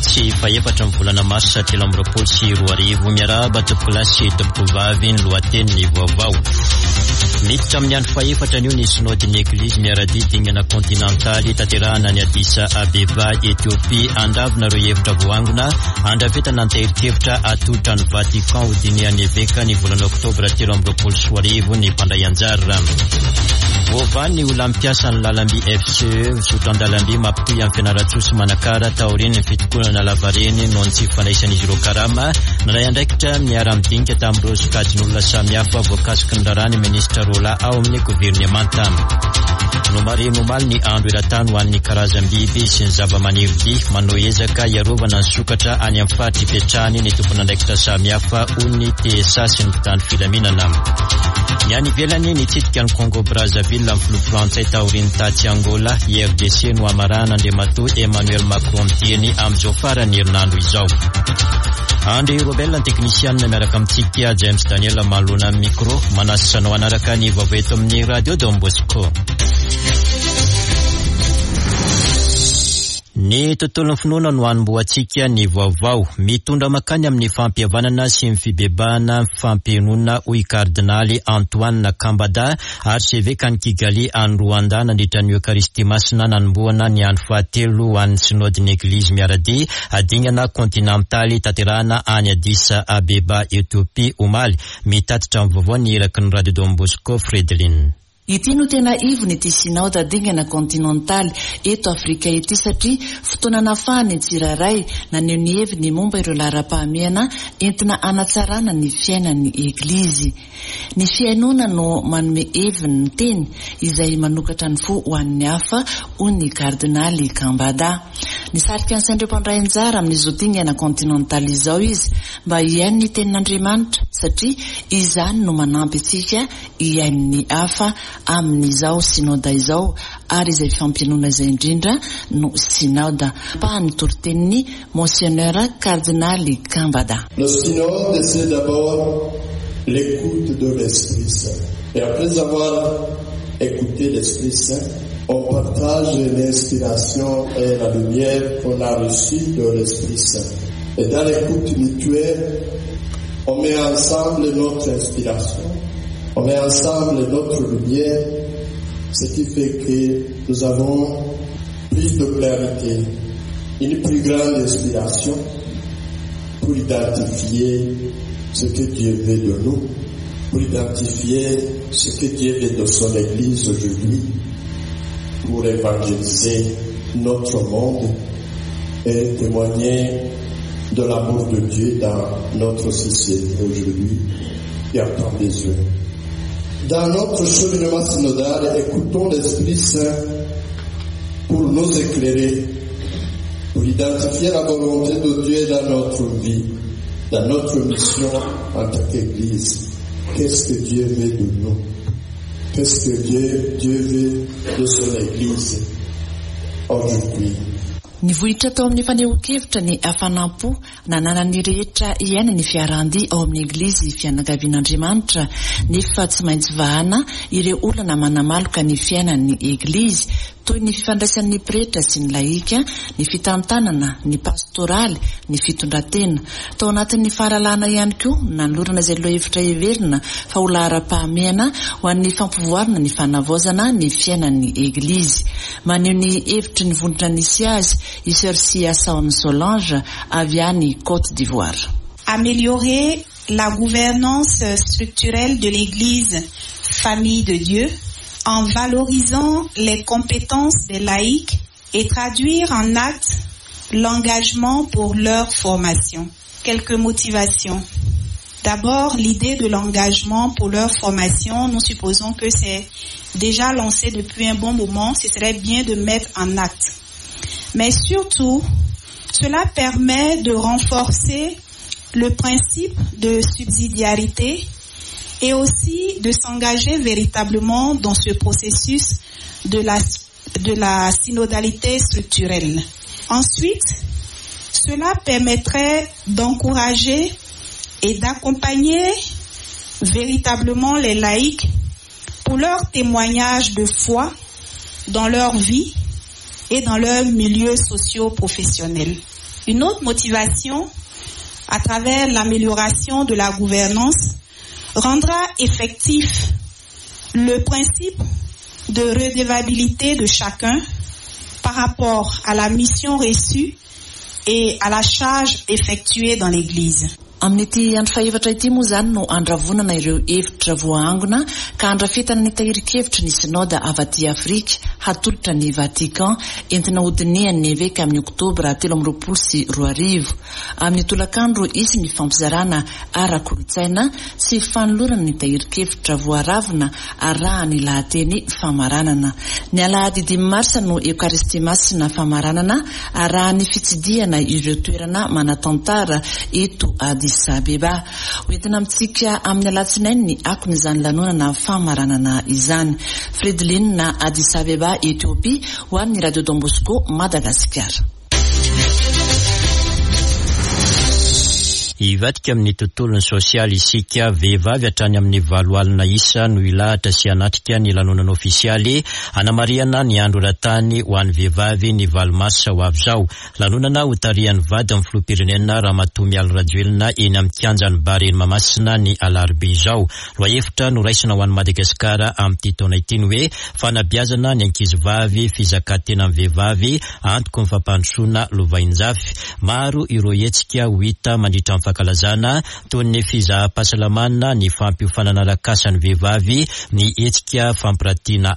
sy faefatra volana mars satria amroapolo sy roa arivo miarahaba topolasy topovavy ny lohateny vaovao. Miditra amin'ny andro faefatra anio ny synodin'ny Eglizy miaradidy dingana kontinantaly tanterahana ny Addis Abeba Ethiopie andavina reo hevitra voangona andraveta nanterikevitra atolotra ny Vatican ho dinihan'ny eveka ny volana oktobra 2024 ny mpandray anjara. Vovan'ny olam-piasa ny lalamby FCE sotran-dalamby mampitohy amin'ny fianaratsosy manakara taoriny ny fitokonana lavareny noho ny tsy fandraisan'izy ireo karama naray andraikitra miara-midinika tamin'ireo sokajin'olona samihafa voakasiky ny rarany ministra rola ao amin'ny gouvernemanta. Nomaly ny andro eran-tany ho an'ny karazam-biby sy ny zava-maniry manao ezaka iarovana ny sokatra any amin'ny faritry ipetrahany ny tompon'andraikitra samihafa hoy ny TSA sy ny tany filaminana. Ny any ivelany nitsidika ny Congo Brazzaville amin'ny filoha frantsay taoriny taty Angola, IRDC no amarana andriamatoa Emmanuel Macron tiany amin'izao farany herinandro izao. André Robel ny teknisianina miaraka amintsika James Daniel manoloana amin'ny micro manasisanao anaraka ny vaovao eto amin'ny Radio Don Bosco. Ny tontolon'ny finoana no hanomboantsika ny vaovao mitondra makany amin'ny fampihavanana sy ny fibebahana fampihenona hoy kardinaly Antoine Kambada archevêque any Kigali any Rwanda nandritra ny Eucharistie masina nanomboana ny andro fahatelo ho an'ny synodin'ny Eglizy miarady adingana kontinantaly tanterahana any Addis Abeba Ethiopie omaly mitatitra amin'ny vaovao ny eraky ny Radio Don Bosco Fredeline. Ity no tena ivony ity synode dingana kontinantaly eto Afrika ity satria fotoana nafahany tsiraray naneho ny heviny momba ireo lara-pahamehana entina anatsarana ny fiainan'ny Eglizy. Ny fiainona no manome heviny ny teny izay manokatra ny fo ho an'ny hafa hoy ny kardinaly Kambada. Nisarika ny saindreo mpandray anjara amin'izao dingana kontinantaly izao izy mba hiaino ny tenin'Andriamanitra satria izany no manampy antsika hiaino ny hafa amin'izao sinoda izao ary izay fampianona izay indrindra no sinoda pahany toriteniny monseigneur cardinal Kambada. Le synode c'est d'abord l'écoute de l'Esprit Saint. Et après avoir écouté l'Esprit Saint, on partage l'inspiration et la lumière qu'on a reçue de l'Esprit Saint. Et dans l'écoute mutuelle, on met ensemble notre inspiration, on met ensemble notre lumière, ce qui fait que nous avons plus de clarité, une plus grande inspiration pour identifier ce que Dieu veut de nous, pour identifier ce que Dieu veut de son Église aujourd'hui, pour évangéliser notre monde et témoigner de l'amour de Dieu dans notre société aujourd'hui et à tant besoin. Dans notre cheminement synodal, écoutons l'Esprit Saint pour nous éclairer, pour identifier la volonté de Dieu dans notre vie, dans notre mission en tant qu'Église. Qu'est-ce que Dieu veut de nous? Qu'est-ce que Dieu veut de son Église aujourd'hui? Ny vohitra tao amin'ny fanehoan-kevitra ny hafanampo nananany rehetra iaina ny fiarahandi ao amin'ny Eglizy fianakavian'Andriamanitra nefa tsy maintsy vahana ireo olona manamaloka ny fiainan'ny Eglizy toy ny fifandraisan'ny pretra sy ny laika, ny fitantanana, ny pastoraly, ny fitondratena. Tao anatin'ny fahalalana ihany koa nanolorana izay lohevitra heverina fa ho lara-pahamehana ho an'ny fampivoarana ny fanavaozana ny fiainan'ny Eglizy. Maneho ny hevitry ny vondrona nisy azy i Sœur Sia Saon Solange avy any Côte d'Ivoire. Améliorer la gouvernance structurelle de l'Église, famille de Dieu, en valorisant les compétences des laïcs et traduire en actes l'engagement pour leur formation. Quelques motivations. D'abord, l'idée de l'engagement pour leur formation, nous supposons que c'est déjà lancé depuis un bon moment, ce serait bien de mettre en acte. Mais surtout, cela permet de renforcer le principe de subsidiarité et aussi de s'engager véritablement dans ce processus de la synodalité structurelle. Ensuite, cela permettrait d'encourager et d'accompagner véritablement les laïcs pour leur témoignage de foi dans leur vie et dans leur milieu socio-professionnel. Une autre motivation, à travers l'amélioration de la gouvernance, rendra effectif le principe de redevabilité de chacun par rapport à la mission reçue et à la charge effectuée dans l'Église. Amin'ity andro faevatra ity moa zany no andravonana ireo hevitra voaangona ka andrafetana ny tahirin-kevitra ny synode avy aty Afrika hatolotra ny Vatican entina hodinian'ny évêque amin'ny Oktobra 2024. Amin'ny tolakandro izy mifampizarana ara-kolotsaina sy fanolorana ny tahirin-kevitra voaravina arahany lahateny famaranana. Ny alahady 5 Marsa no Eucharistie Masina famaranana arahany fitsidiana ireo toerana manatantara eto Addis Abeba. Hoentina amintsika amin'ny alatsinainy ny akon'izany lanonana famaranana izany. Fredlin na Addis Abeba, Ethiopie, ho amin'ny Radio Don Bosco, Madagascar. Ivadika amin'ny tontolony sosialy isika vehivavy hatrany amin'ny 9 alina isa no ilahatra sy anatrika ny lanonana ofisialy anamariana ny andro ratany ho an'ny vehivavy ny valomasa ho avy zao. Lanonana ho tarihan'ny vady amin'ny filoham-pirenena Ramatoa Mialo Rajoelina eny amin'ny kianjan'ny Bareny Mamasina ny alarobia zao. Loahevitra no raisina ho an'ny Madagasikara amin'ity taona ity ny hoe fanabeazana ny ankizivavy fizakantena amin'ny vehivavy antoko ny fampandrosoana lovainjafy. Maro ireo hetsika ho hita mandritra kalazana toy ny fizaha-pahasalamana, ny fampiofanana lakasan'ny vehivavy, ny hetsika fampiratiana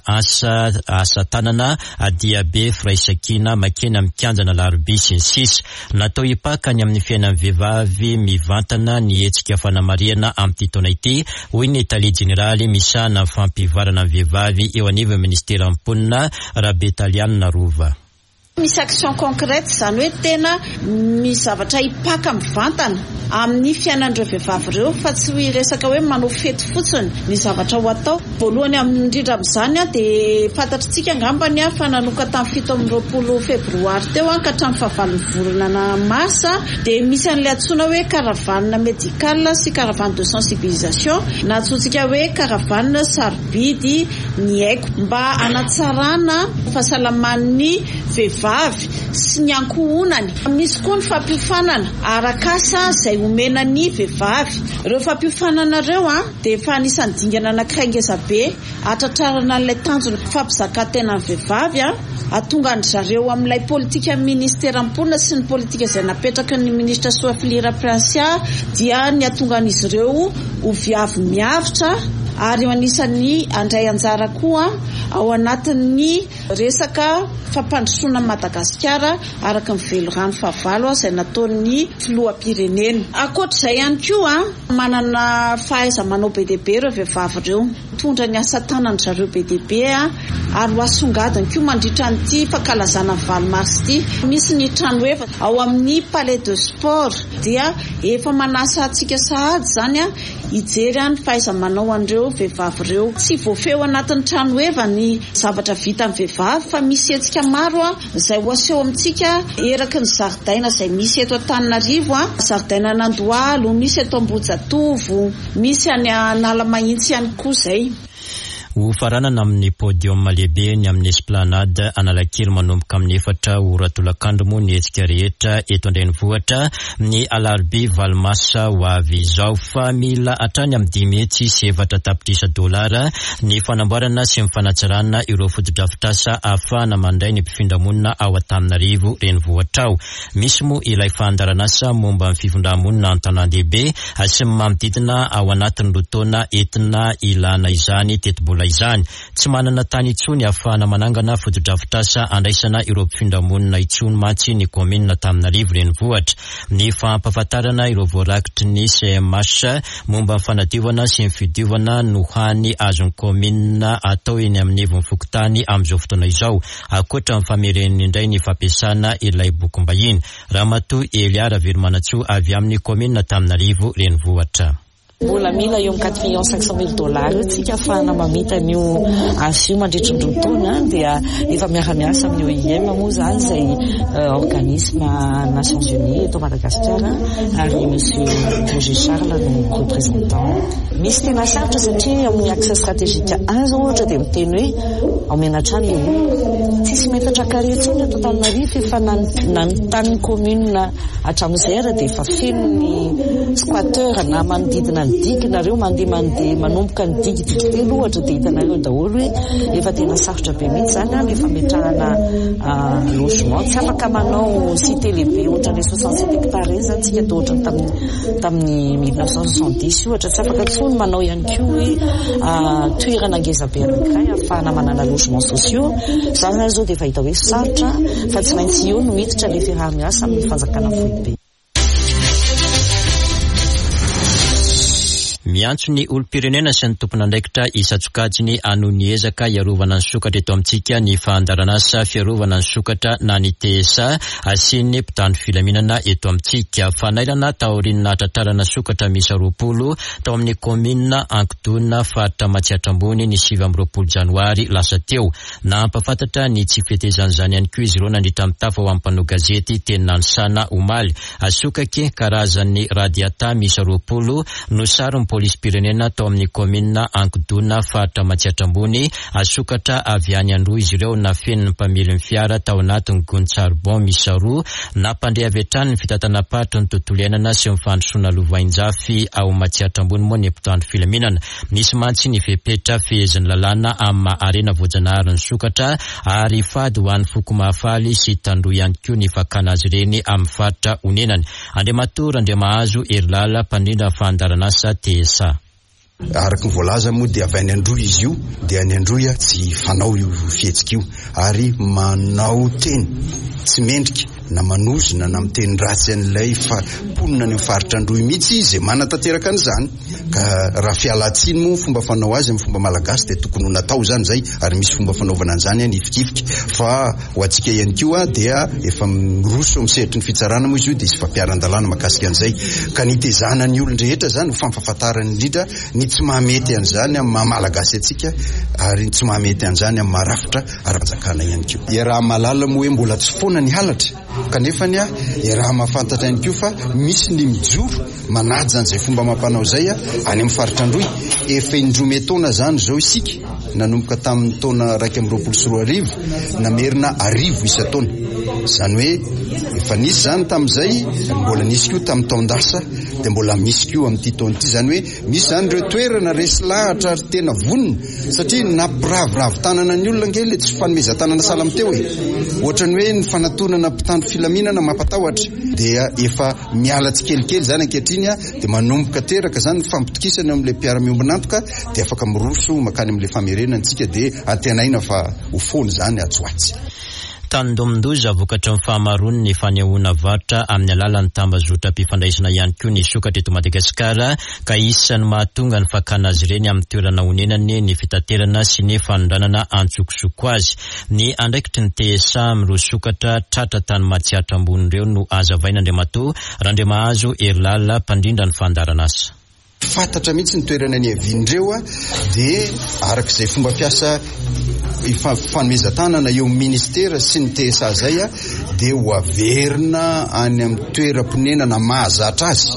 asa tanana, adiabe firaisakina makeny amin'ny kianjana larobia sy ny sisa. Natao hipaka ny amin'ny fiainan'ny vehivavy mivantana ny hetsika fanamariana amin'ity taona ity, hoy ny Italie Generaly misana fampivarana ny vehivavy eo anivon'ny ministera amponina Rabetaliana Rova. Misy action concrète zany hoe tena misy zavatra hipaka mivantana amin'ny fiainan'ireo vehivavy ireo fa tsy hoe resaka hoe manao fety fotsiny ny zavatra ho atao. Voalohany indrindra amin'izany dia fantatritsika angambany fa nanoka tamin'ny 17 Febroary teo ka hatramin'ny 9 volana Marsa dia misy an'ilay antsoina hoe caravane médicale sy caravane de sensibilisation na antsointsika hoe caravane sarobidy ny haiko mba hanatsarana fahasalaman'ny vehivavy sy ny ankohonany. Misy koa ny fampiofanana arakasa izay omena ny vehivavy. Ireo fampiofanana ireo dia efa anisan'ny dingana anankiray ngeza be atratrarana an'ilay tanjona fampizakantena ny vehivavy atonga ny zareo amin'ilay politika ministera amponina sy ny politika izay napetraka ny ministra Soafilira Prinsia dia ny atonga an'izy ireo ho viavy miavitra ary anisan'ny andray anjara koa ao anatin'ny resaka fampandrosoana Madagasikara araka ny velorano fahavalo izay nataon'ny filoham-pirenena. Ankoatr'izay ihany koa manana fahaiza-manao be dia be ireo vehivavy ireo, mitondra ny asa tanana zareo be dia be ary ho asongadiny koa mandritra n'ity fankalazana 9 Mars ity. Misy ny trano eva ao amin'ny Palais de Sport dia efa manasa antsika sahady zany hijery ny fahaiza-manao an'ireo vehivavy ireo. Tsy voafeo anatin'ny trano eva ny zavatra vita amin'ny vehivavy fa misy hetsika maro izay ho aseho amintsika eraky ny zaridaina izay misy eto Antananarivo, zaridaina Nandohalo, misy eto Ambohijatovo, misy any Analamahitsy ihany koa izay. Ho faranana amin'ny podium lehibe ny amin'ny esplanade Analakely manomboka amin'ny 4 ora tolakandro moa ny hetsika rehetra eto Andrenivohitra ny alarobia valomasa ho avy izao fa mila hatrany amin'ny 10 hetsy sy 7 tapitrisa dolara ny fanamboarana sy ny fanatsarana ireo fotodrafitrasa ahafahana mandray ny mpifindra-monina ao Antananarivo renivohitra ao. Misy moa ilay fahandaranasa momba ny fifindra-monina an-tanàn-dehibe sy manodidina ao anatin'ny lotaona entina ilana izany teto-bola izany. Tsy manana tany intsony ahafahana manangana fotodrafitrasa andraisana ireo mpifindra-monina intsony mantsy ny komina Antananarivo renivohitra. Ny fampahafantarana ireo voarakitry ny CMH momba ny fanadiovana sy ny fidiovana no hany azon'ny komina atao eny amin'ny vomfokotany amin'izao fotoana izao. Ankoatra ny fameren'ny indray ny fampiasana ilay bokim-bahiny. Ramatoa Eliara Velomanantsoa avy amin'ny komina Antananarivo renivohitra. Mbola mila eo amin'ny 4 500,000 tsika afahana mamita an'io asio mandritra ny taona dia efa miara-miasa amin'ny OIM moa zany izay organisme Nations Unies eto Madagasikara ary monsieur Roger Charles no représentant. Misy tena sarotra satria amin'ny axe stratégique 1 zao ohatra dia miteny hoe aomenatrano le olona tsisy metatra carré intsony eto Antananarivo efa nanontany commune hatramin'izay ary dia efa feno ny squatteur na manodidina ny digue nareo mandeha manomboka ny digue telo ohatra dia hitanareo daholo hoe efa tena sarotra be mihitsy zany any efa metrahana logement tsy afaka manao cité lehibe ohatra ny 67 hectares zany tsika tohatra tamin'ny 1970 ohatra tsy afaka tsony manao ihany koa hoe toerana ngeza be anankiray ahafahana manana logement sociaux zany zao dia efa hita hoe sarotra fa tsy maintsy io no miditra le fiaraha-miasa amin'ny fanjakana foibe. Miantso ny olom-pirenena sy ny tompon'andraikitra isatsokajiny anoho ny ezaka iarovana ny sokatra eto amintsika ny fandaran'asa fiarovana ny sokatra na ny TSA asiany mpitandro filaminana eto amintsika. Fanairana taorinina tratrarana sokatra misa 20 tao amin'ny komina Ankodona faritra Matsiatrambony ny 7 Janoary lasa teo. Na ampafantatra ny tsy fitezan'izany ihany koa izy ireo nandritra mitafa ho ampanao gazety teninany Sana Omaly. Asokake karazan'ny radiata misa 20 no sary polis-pirenena tao amin'ny komina Ankodona faritra Matsiatrambony asokatra avy any androa izy ireo na feniny mpamily ny fiara tao anatin'ny gony charbon misa 2 na mpandeha avy hatrany ny fitantanam-patro ny tontolo iainana sy mifandrosoana lovain-jafy ao Matsiatrambony moa ny mpitandro filaminana. Nisy mantsy ny fepetra feheziny lalàna amin'ny arena voajanahary ny sokatra ary fady ho an'ny foko mahafaly sy tandroa ihany koa ny fakana azy ireny amin'ny faritra onenany. Andriamatory Andriamahazo Erilala mpandrindra fandaran'asa TSA. Araky ny voalaza moa dia avy any Androy izy io dia any Androy tsy fanao io fihetsika io ary manao teny tsy mendrika na manozona na miteny ratsy an'ilay ponina ny faritra Androy mihitsy izy manatanteraka an'izany ka raha fialatsiny moa fomba fanao azy amin'ny fomba malagasy dia tokony ho natao zany zay ary misy fomba fanaovana an'izany any ifikifika fa ho antsika ihany koa dia efa miroso miseritry ny fitsarana moa izy io dia sy fampiaran-dalàna mahakasika an'izay ka nitezana ny olon-drehetra zany ho fampahafantarany indrindra ny tsy mahamety an'izany amin'ny mahamalagasy atsika ary ny tsy mahamety an'izany amin'ny maharafitra ara-panjakana ihany koa. I raha malala moa hoe mbola tsy foana ny halatra kanefa ny raha mahafantatra ihany koa fa misy ny mijoro manaja an'izay fomba mampanao zay any amin'ny faritra Androy efa indrome taona zany zao isika nanomboka tamin'ny taona 2024 namerina 10 isa-taona zany hoe efa nisy zany tamin'izay mbola nisy koa tamin'ny taondasa dia mbola misy koa amin'ity taona ity zany hoe misy zany ireo toerana resy lahatra ary tena vonona satria nampiravoravo tanana ny olona ngely tsy fanomeza tanana salama teo ohatrany hoe ny fanatonana mpitandro filaminana mampatahotra dia efa miala tsikelikely zany ankehitriny dia manomboka teraka zany fampitokisana amin'ilay mpiara-miombinantoka dia afaka miroso makany amin'ilay famerenana tsika dia antenaina fa ho fony zany atsoatsy. Tandomdoza vokatra ny fahamarony ny fanehoana varotra amin'ny alalan'ny tambazotra-pifandraisana ihany koa ny sokatra eto Madagasikara ka isan'ny mahatonga ny fakana azy ireny amin'ny toerana honenany ny fitaterana sy ny fanondranana antsokosoko azy. Ny andraikitry ny TSA amin'ireo sokatra tratra tany Matsiatrambony ireo no azavaina Andriamatoa Andriamahazo Erilala mpandrindra ny fandaran'asa. Fantatra mihitsy ny toerana ny avian'ireo dia arak'izay fomba fiasa fanomezan-tanana eo ministera sy ny TSA zay dia ho averina any amin'ny toeram-ponenana mahazatra azy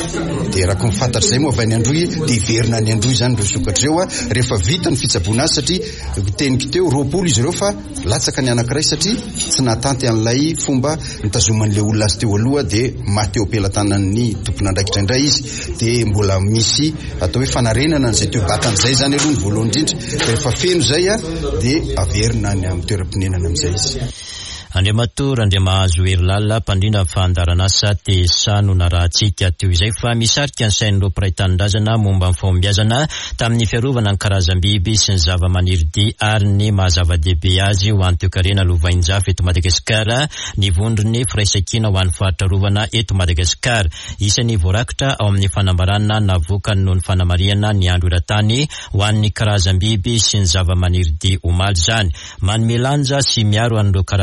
dia raha mifantatra zay moa avy any Androy dia hiverina any Androy zany ireo sokatra ireo rehefa vita ny fitsaboana azy satria tenika teo 20 izy ireo fa latsaka ny anankiray satria tsy nahatanty an'ilay fomba nitazoman'ilay olona azy teo aloha dia maty eo ampelantanan'ny tompon'andraikitra indray izy dia mbola misy atao hoe fanarenana n'izay teo batan'izay zany aloha ny voalohany indrindra dia rehefa feno zay dia averina any amin'ny toeram-ponenana amin'izay izy. Andriamatory Andriamahazo Erilala mpandrindra fandaran'asa TSA no narahantsika teo izay fa misarika ny sain'ireo mpiray-tanindrazana momba ny fahombiazana tamin'ny fiarovana ny karazam-biby sy ny zava-maniry ary ny mahazava-dehibe azy ho an'ny toekarena lovain-jafy eto Madagasikara ny vondrony firaisan-kina ho an'ny fahatarovana eto Madagasikara. Isan'ny voarakitra ao amin'ny fanambarana navokany noho ny fanamariana ny andro eran-tany ho an'ny karazam-biby sy ny zava-maniry omaly zany. Manome lanja sy miaro an'ireo karazam-biby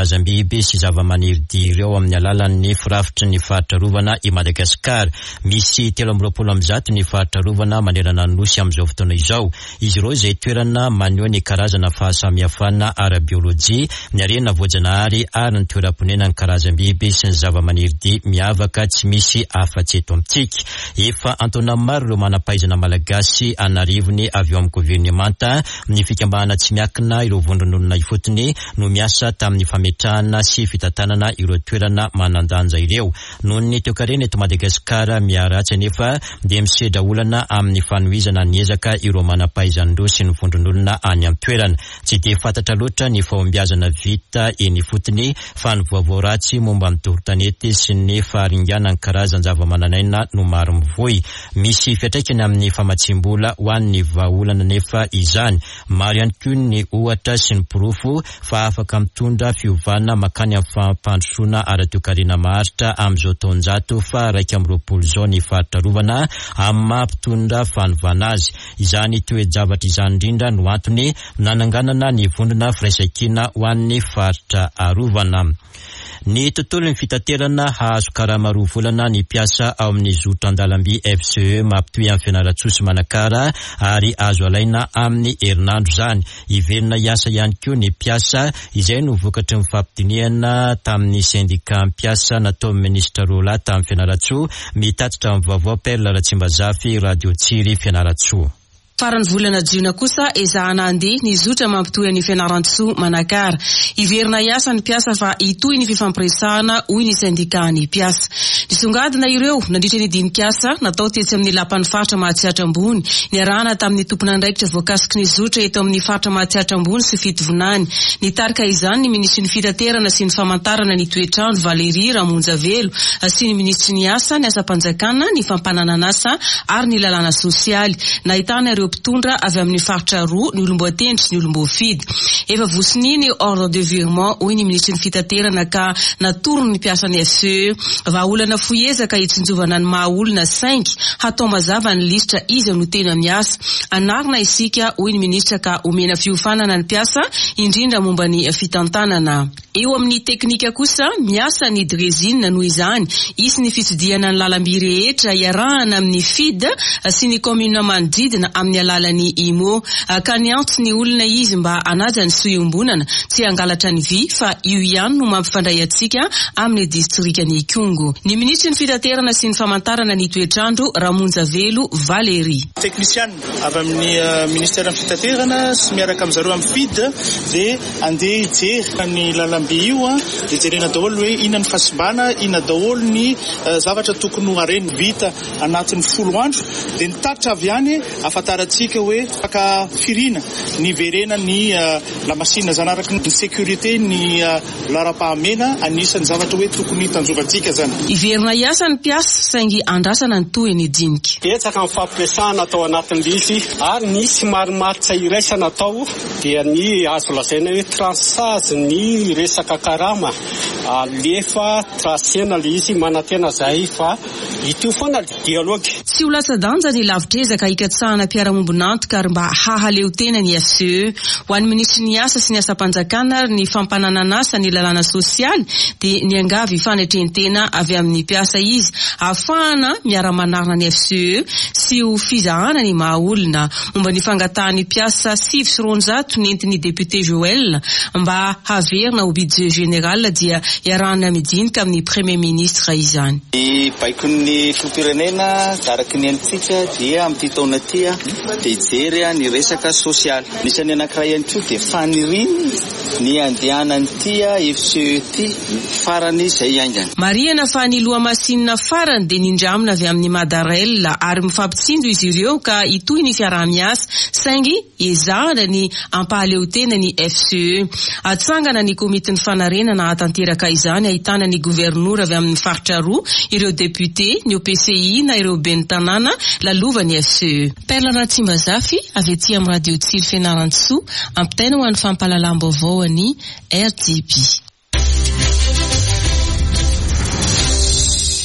biby sy zava-maniry ireo amin'ny alalan'ny firafitry ny fahatarovana i Madagasikara. Misy 320 ny fahatarovana manerana ny nosy amin'izao fotoana izao. Izy ireo izay toerana maneho ny karazana fahasamihafana ara-biolojia, ny harena voajanahary ary ny toeram-ponena ny karazam-biby sy ny zava-maniry miavaka tsy misy afa-tsy eto amintsika. Efa antona maro ireo manam-pahaizana malagasy anarivony avy eo amin'ny governemanta ny fikambahana tsy miakina ireo vondron'olona ifotony no miasa tamin'ny fametrahana sy fitantanana ireo toerana manandanja ireo. Noho ny toekarena eto Madagasikara miaratsy nefa dia misedra olana amin'ny fanohizana ny ezaka ireo manam-pahaizan'ireo sy ny vondron'olona any amin'ny toerana. Tsy dia fantatra loatra ny fahombiazana vita eny ifotony fa ny vaovao ratsy momba amin'ny toron-tanety sy ny faharingana ny karazan zava-mananaina no maro mivoy. Misy fiantraikany amin'ny famatsim-bola ho an'ny vahaolana nefa izany. Maro ihany koa ny ohatra sy ny porofo fa afaka mitondra fiovana makany amin'ny fampandrosoana ara-toekarena maharitra amin'izao taonjato fa 120 zao ny fahatarovana amin'ny mampitondra fanovana azy. Izany toe-javatra izany indrindra no antony nananganana ny vondrona firaisan-kina ho an'ny faritra arovana. Ny tontolon'ny fitaterana hahazo karama 2 volana ny piasa ao amin'ny zotra an-dalamby FCE mampitohy amin'ny Fianarantsoa sy Manakara ary azo alaina amin'ny herinandro zany. Iverina hiasa ihany koa ny piasa izay no vokatry ny fampidinihana tamin'ny sindika piasa natao ministra Rola tamin'ny Fianarantsoa mitatitra amin'ny vaovao Perla Ratsimbazafy Radio Tsiry Fianarantsoa. Farany volana jiona kosa ezahana andeha ny zotra mampitohy ny Fianarantsoa Manakara. Iverina hiasa ny piasa fa hitohy ny fifampiresahana hoy ny sindikany piasa. Nisongadina ireo nandritra ny dinim-piasa natao tetsy amin'ny lapan'ny faritra Mahatsiatra ambony niarahana tamin'ny tompon'andraikitra voakasiky ny zotra eto amin'ny faritra Mahatsiatra ambony sy fitovonany. Nitarika izany ny ministry ny fitaterana sy ny famantarana ny toetrandro Valérie Ramonjavelo sy ny ministry ny asa, ny asa-panjakana, ny fampananan'asa ary ny lalàna sosialy. Nahitana ireo mpitondra avy amin'ny faritra roa ny Olomboatendry sy ny Olomboafidy. Efa vosiny ny ordre de virement hoy ny ministry ny fitaterana ka natoro ny piasan'ny FCE vahaolana foiezaka hitsinjovana ny mahaolona 5 hatao mazava ny listra izy no tena miasa. Anarina isika hoy ny ministra ka omena fiofanana ny piasa indrindra momba ny fitantanana. Eo amin'ny teknika kosa miasa ny drezina noho izany isy ny fitsidiana ny lalamby rehetra iarahana amin'ny FID sy ny commune manodidina amin'ny alalany IMO ka niantso ny olona izy mba anaja ny soiombonana tsy hangalatra ny vy fa io ihany no mampifandray atsika amin'ny distrikany Kongo. Ny ministry ny fitaterana sy ny famantarana ny toetrandro Ramonjavelo Valérie. Technicien avy amin'ny ministère ny fitaterana sy miaraka amin'ny zareo amin'ny FID dia andeha hijery ny lalamby io dia jerena daholo hoe inona ny fasimbana, inona daholo ny zavatra tokony ho areny vita anatin'ny 10 andro dia nitaritra avy any afataratsika hoe afaka firina ny verena ny lamasinina zany araka ny sécurité ny lara-pahamena anisan'ny zavatra hoe tokony tanjovantsika zany. Iverina hiasa ny piasa saingy andrasana ny toy ny dinika. Etsaka amin'ny fampiresahana atao anatin'ny lizy ary nisy marimaritra iraisana atao dia ny azo lazaina hoe transage ny resaka karama alefa trasena le izy manantena zay fa ito foana dialogue. Tsy ho lasa-danja ny lavitrezaka hikatsahana mpiara-mombonantoka ary mba hahaleo tena ny FCE ho an'ny ministry ny asa sy ny asa-panjakana ary ny fampananan'asa ny lalàna sosialy dia niangavy fanetrentena avy amin'ny piasa izy ahafahana miara-manarina ny FCE sy ho fizahana ny mahaolona momba ny fangatahany piasa 700 nentin'ny député Joël mba haverina ho budget général dia iarahana midinika amin'ny premier ministre izany. Baikon'ny firenena araky ny antsika dia amin'ny taona tia dia jery ny resaka sosialy. Nisany anankiray ihany koa dia faniriny ny andehanany tia FCE ty farany izay aingana. Mariana fa ny loha masinina farany dia nindramina avy amin'ny Madarel ary mifampitsinjo izy ireo ka hitohy ny fiarah-miasa saingy ezahana ny ampahaleo-tena ny FCE. Atsangana ny komitin'ny fanarenana hatanteraka izany ahitana ny gouverneur avy amin'ny faritra roa, ireo député, ny OPCI na ireo ben'ny tanàna lalovan'ny FCE. Perla Ratsimbazafy avy ety amin'ny Radio Tsiry Fianarantsoa ampitaina ho an'ny fampahalalam-baovao ny RDP.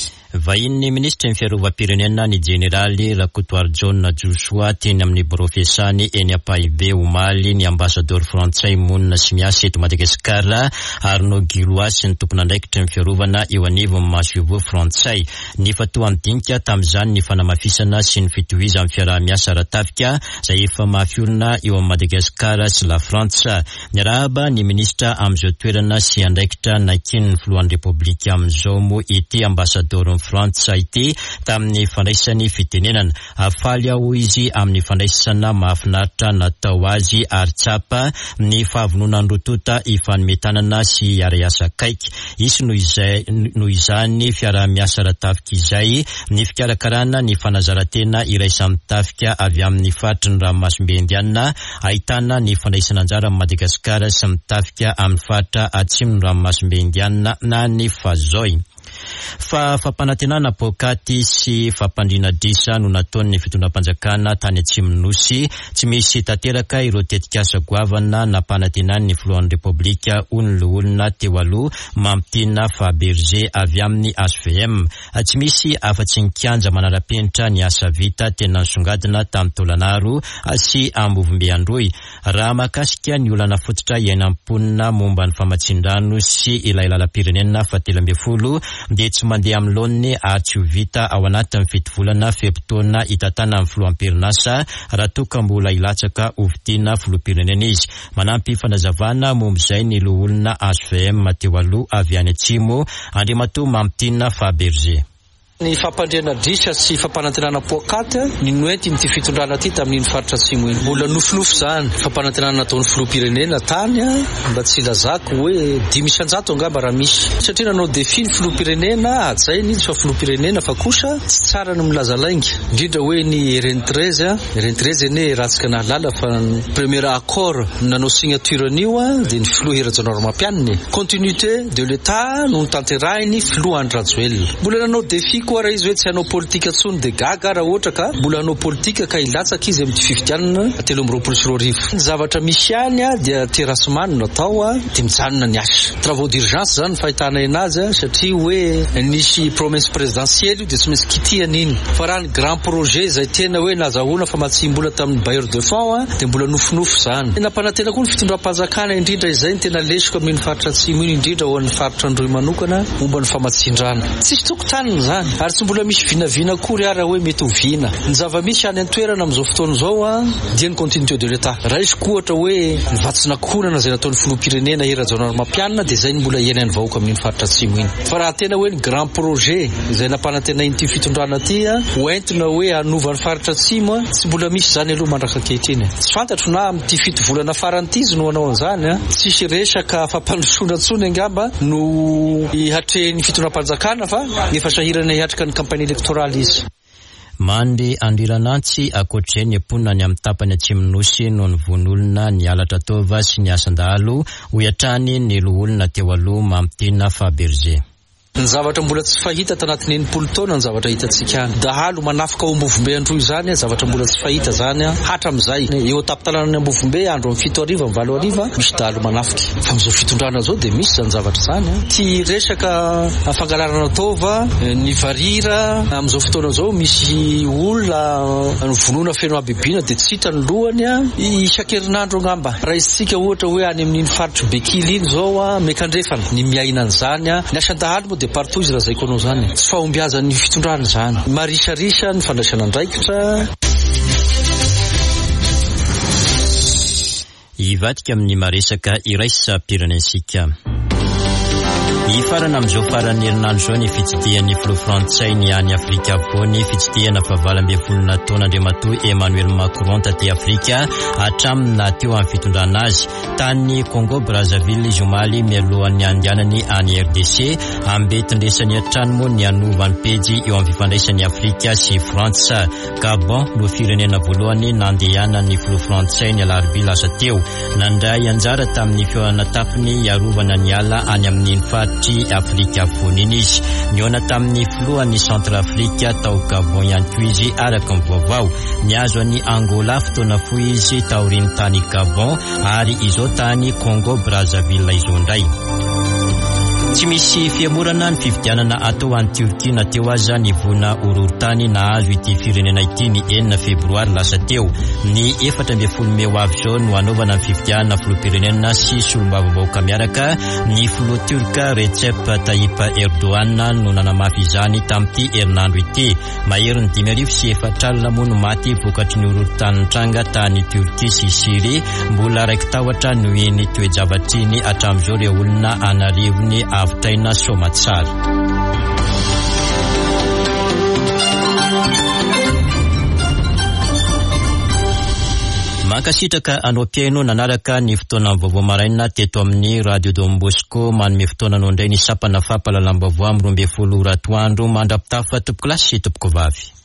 Vahiny ministra ny fiarovam-pirenena ny generaly Rakotoary John Joshua teny amin'ny brofesany eny Apahibe omaly ny ambassadeur frantsay monina sy miasa eto Madagasikara Arnaud Girois sy ny tompon'andraikitra ny fiarovana eo anivon'ny masovo frantsay. Ny fatoam-dinika tamin'izany ny fanamafisana sy ny fitohiza amin'ny fiaraha-miasa ara-tafika izay efa mafiorina eo amin'ny Madagasikara sy la Frantsa. Niarahaba ny ministra amin'izao toerana sy andraikitra nakeny ny filohan'ny repoblika amin'izao moa ity ambassadeur Frantsa ity tamin'ny fandraisany fitenenana. Afaly ao izy amin'ny fandraisana mahafinaritra natao azy ary tsapa ny fahavononany rotota ifanometanana sy ara-asa kaiky. Isy noho izany fiara-miasa ara-tafika izay ny fikarakarana ny fanazarantena iraisamy tafika avy amin'ny faritry ny ranomasimbe indiana ahitana ny fandraisana anjara amin'ny Madagasikara sy mitafika amin'ny faritra atsimon'ny ranomasimbe indiana na ny Fazoy. Fampanantenana pokaty sy fampandrina drisa no nataon'ny fitondram-panjakana tany Atsimon'Nosy tsy misy tanteraka ireo tetikasa goavana nampanantenan'ny filohan'ny repoblika olona teo aloha Mamtina Faberger avy amin'ny SVM. Tsy misy afa-tsy ny kianja manara-penitra ny asa vita tena nisongadina tamin'ny Tolagnaro sy Ambovimbe Androy. Raha mahakasika ny olana fototra iainam-ponina momba ny famatsin-drano sy ilay lalam-pirenena fahatelo amby folo dia tsy mandeha amin'ny laoniny ary tsy ho vita ao anatin'ny fito volana febotona hitatana amin'ny filoam-pirenasa raha toa ka mbola ilatsaka ovidiana filoam-pirenena izy. Manampy fanazavana momba izay ny loholona SVM teo aloha avy any Atsimo Andriamatoa Mamtina Faberger. Ny fampandriana drisa sy fampanantenana pokaty ny noenty ny fitondrana ty tamin'ny faritra Atsimo iny. Mbola nofinofy zany fampanantenana nataon'ny filoam-pirenena tany mba tsy lazako hoe 500 angamba raha misy. Satria nanao défi ny filoam-pirenena ajainy izy fa filoam-pirenena fa kosa tsy tsara ny milaza lainga. Indrindra hoe ny RN13 ene ratsika nahalala fa premier accord nanao signature an'io dia ny filoha Hirajanoro Mampianiny. Continuité de l'État no tanterahiny filoha Andry Rajoelina. Mbola nanao défi koa raha izy hoe tsy hanao politika tsony de gaga raha ohatra ka mbola hanao politika ka ilatsaka izy amin'ny fifidianana 324. Ny zavatra misy ihany dia terrassement natao dia mijanona ny asa. Travaux d'urgence zany fahitana enazy satria hoe nisy promesse présidentielle dia tsy maintsy kitihana iny. Fa raha ny grand projet izay tena hoe nazahoana fa matsimbola tamin'ny bailleur de fonds dia mbola nofinofy zany. Nampanantena koa ny fitondram-panjakana indrindra izay ny tena lesoko amin'ny faritra Atsimo iny indrindra ho an'ny faritra Androy manokana momba ny famatsin-drano. Tsisy tokotaniny zany. Ary tsy mbola misy vinavina kory ara hoe mety ho vina. Ny zava-misy any an-toerana amin'izao fotoana izao dia ny continuité de l'État. Raha izy ohatra hoe ny vatsinankonana izay nataon'ny filoam-pirenena Hirajanoro Mampianina dia izay ny mbola iainan'ny vahoaka amin'ny faritra Atsimo iny. Fa raha tena hoe ny grand projet izay nampanantena ity fitondrana ity hoentina hoe hanova ny faritra Atsimo tsy mbola misy zany aloha mandraka ankehitriny. Tsy fantatro na amin'ity fito volana farany izy no hanao an'izany tsisy resaka fampandrosoana ntsony angamba no ihatrehan'ny fitondram-panjakana fa efa sahirana hiatrika ny kampany elektoraly izy. Mandy Andriranantsy akoatr'izay ny amponina ny amin'ny tapany Atsimon'Nosy no ny von'olona ny alatra tova sy ny asandalo ho iatrany ny loholona teo aloha Mamtina Faberger. Ny zavatra mbola tsy fahita tanatin'ny 80 taona ny zavatra hitantsika any. Dahalo manafika ao Ambovimbe Androy zany zavatra mbola tsy fahita zany hatra amin'izay. Eo tapitalanan'ny Ambovimbe andro amin'ny 7 ariva, 9 ariva misy dahalo manafika. Fa amin'izao fitondrana zao dia misy zany zavatra zany. Ty resaka fangalarana tova, ny varira amin'izao fotoana zao misy olona ny vonona feno abibina dia tsy hita ny lohany isan-kerinandro angamba. Raha isika ohatra hoe any amin'ny faritry Bekily iny zao mekandrefana ny miaina an'izany ny asan-dahalo moa partout izy raha zay koa zany tsy fahombiazan'ny fitondrana zany marisarisa ny fandraisana andraikitra. Ivadika amin'ny maresaka iraisam-pirenensika. Ifarana amin'izao farany herinandro zao ny fitsidihan'ny filoha frantsay ny any Afrika afovoany fitsidihana fa 20 taona Andriamatoa Emmanuel Macron taty Afrika hatramin'ny nateo amin'ny fitondrana azy. Tany Congo Brazzaville izy omaly mialohan'ny andehanany any RDC ambetindresany hatrany moa ny anovany pejy eo amin'ny fifandraisan'ny Afrika sy Frantsa. Gabon no firenena voalohany nandehanan'ny filoha frantsay ny alarobia lasa teo. Nandray anjara tamin'ny fihaonana tapiny iarovana ny ala any amin'ny Afrika afovoany iny izy. Niona tamin'ny filohan'ny Centrafrika tao Gabon ihany koa izy araka ny vaovao. Niazo an'i Angola fotoana fohy izy taoriny tany Gabon ary izao tany Congo Brazzaville izao indray. Tsy misy fiamorana ny fifidianana atao any Turquie na teo aza ny vona horohorontany nahazo ity firenena ity ny 9 febroary lasa teo. Ny 14 Mei ho avy zao no hanaovana ny fifidianana filoham-pirenena sy solombavambahoaka miaraka. Ny filoha turka Recep Tayyip Erdogan no nanamafy izany tamin'ity herinandro ity. Mahery ny 2004 moa no maty vokatry ny horohorontany tranga tany Turquie sy Syrie. Mbola raiky tahotra no eny toejavatriny hatramin'izao ireo olona anarivony avitaina Somatsara. Mankasitraka anao piaino nanaraka ny fotoana vaovao maraina teto amin'ny Radio Don Bosco manome fotoana nao indray ny sapana fampahalalam-baovao amin'ny 12 ratoandro mandrapitafa topoko lasy sy topoko vavy.